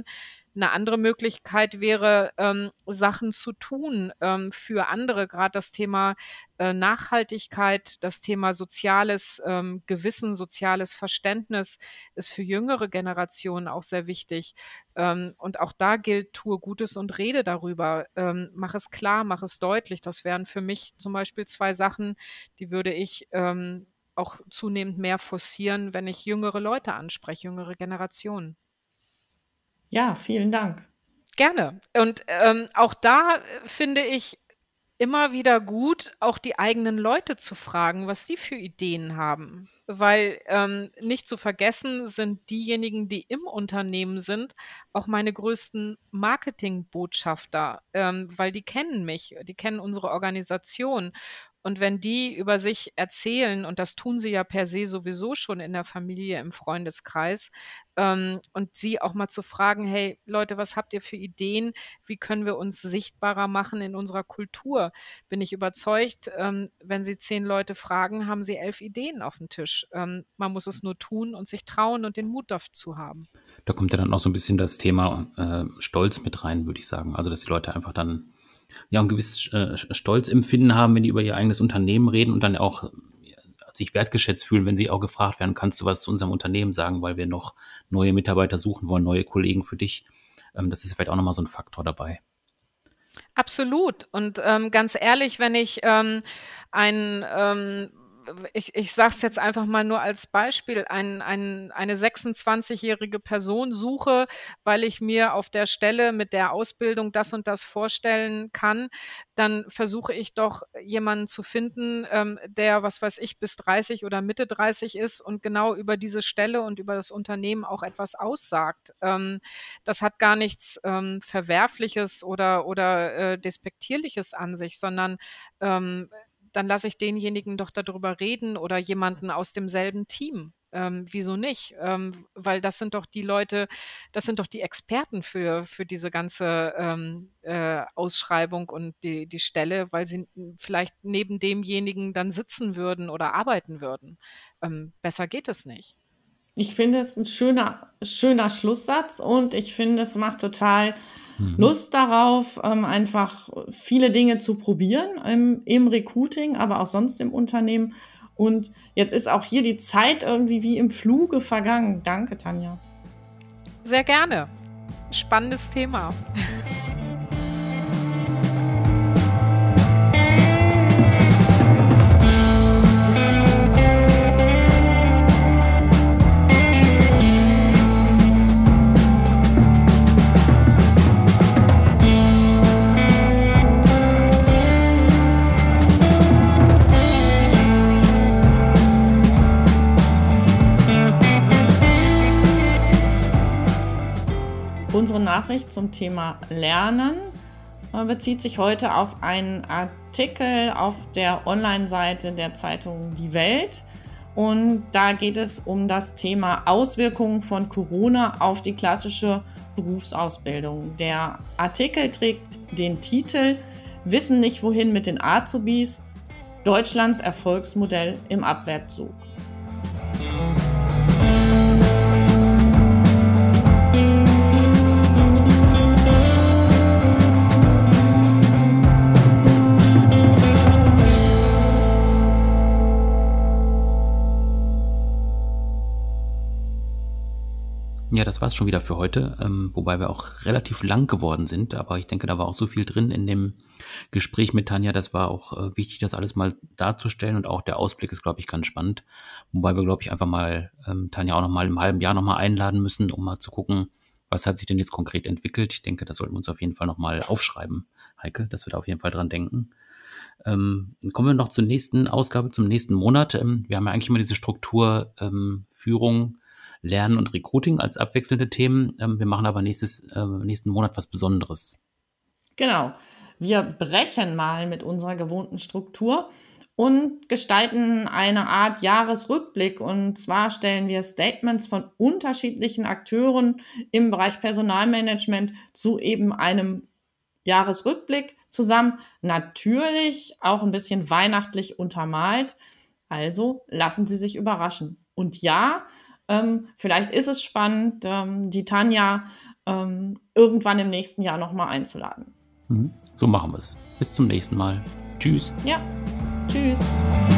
Eine andere Möglichkeit wäre, Sachen zu tun, für andere. Gerade das Thema, Nachhaltigkeit, das Thema soziales, Gewissen, soziales Verständnis ist für jüngere Generationen auch sehr wichtig. Und auch da gilt: Tue Gutes und rede darüber. Mach es klar, mach es deutlich. Das wären für mich zum Beispiel 2 Sachen, die würde ich, auch zunehmend mehr forcieren, wenn ich jüngere Leute anspreche, jüngere Generationen. Ja, vielen Dank. Gerne. Und, auch da, finde ich immer wieder gut, auch die eigenen Leute zu fragen, was die für Ideen haben. Weil, nicht zu vergessen sind diejenigen, die im Unternehmen sind, auch meine größten Marketingbotschafter, weil die kennen mich, die kennen unsere Organisation. Und wenn die über sich erzählen, und das tun sie ja per se sowieso schon in der Familie, im Freundeskreis, und sie auch mal zu fragen: „Hey Leute, was habt ihr für Ideen? Wie können wir uns sichtbarer machen in unserer Kultur?“ Bin ich überzeugt, wenn Sie 10 Leute fragen, haben Sie 11 Ideen auf dem Tisch. Man muss es nur tun und sich trauen und den Mut dazu haben. Da kommt ja dann auch so ein bisschen das Thema Stolz mit rein, würde ich sagen. Also, dass die Leute einfach dann ja ein gewisses Stolzempfinden haben, wenn die über ihr eigenes Unternehmen reden und dann auch sich wertgeschätzt fühlen, wenn sie auch gefragt werden: „Kannst du was zu unserem Unternehmen sagen, weil wir noch neue Mitarbeiter suchen wollen, neue Kollegen für dich?“ Das ist vielleicht auch noch mal so ein Faktor dabei. Absolut. Und, ganz ehrlich, wenn ich, ein, ich sage es jetzt einfach mal nur als Beispiel, eine 26-jährige Person suche, weil ich mir auf der Stelle mit der Ausbildung das und das vorstellen kann, dann versuche ich doch, jemanden zu finden, der, was weiß ich, bis 30 oder Mitte 30 ist und genau über diese Stelle und über das Unternehmen auch etwas aussagt. Das hat gar nichts, Verwerfliches oder Despektierliches an sich, sondern, dann lasse ich denjenigen doch darüber reden oder jemanden aus demselben Team. Wieso nicht? Weil das sind doch die Leute, das sind doch die Experten für diese ganze, Ausschreibung und die Stelle, weil sie vielleicht neben demjenigen dann sitzen würden oder arbeiten würden. Besser geht es nicht. Ich finde es ein schöner Schlusssatz, und ich finde, es macht total Mhm. Lust darauf, einfach viele Dinge zu probieren im Recruiting, aber auch sonst im Unternehmen. Und jetzt ist auch hier die Zeit irgendwie wie im Fluge vergangen. Danke, Tanja. Sehr gerne. Spannendes Thema. Unsere Nachricht zum Thema Lernen bezieht sich heute auf einen Artikel auf der Online-Seite der Zeitung Die Welt. Und da geht es um das Thema Auswirkungen von Corona auf die klassische Berufsausbildung. Der Artikel trägt den Titel „Wissen nicht wohin mit den Azubis. Deutschlands Erfolgsmodell im Abwärtszug“. Ja, das war's schon wieder für heute, wobei wir auch relativ lang geworden sind. Aber ich denke, da war auch so viel drin in dem Gespräch mit Tanja. Das war auch wichtig, das alles mal darzustellen. Und auch der Ausblick ist, glaube ich, ganz spannend. Wobei wir, glaube ich, einfach mal Tanja auch noch mal im halben Jahr noch mal einladen müssen, um mal zu gucken, was hat sich denn jetzt konkret entwickelt. Ich denke, das sollten wir uns auf jeden Fall noch mal aufschreiben, Heike, dass wir da auf jeden Fall dran denken. Kommen wir noch zur nächsten Ausgabe, zum nächsten Monat. Wir haben ja eigentlich immer diese Struktur Führung, Lernen und Recruiting als abwechselnde Themen. Wir machen aber nächsten Monat was Besonderes. Genau. Wir brechen mal mit unserer gewohnten Struktur und gestalten eine Art Jahresrückblick. Und zwar stellen wir Statements von unterschiedlichen Akteuren im Bereich Personalmanagement zu eben einem Jahresrückblick zusammen. Natürlich auch ein bisschen weihnachtlich untermalt. Also lassen Sie sich überraschen. Und ja, vielleicht ist es spannend. Die Tanja irgendwann im nächsten Jahr nochmal einzuladen. So machen wir es. Bis zum nächsten Mal. Tschüss. Ja, tschüss.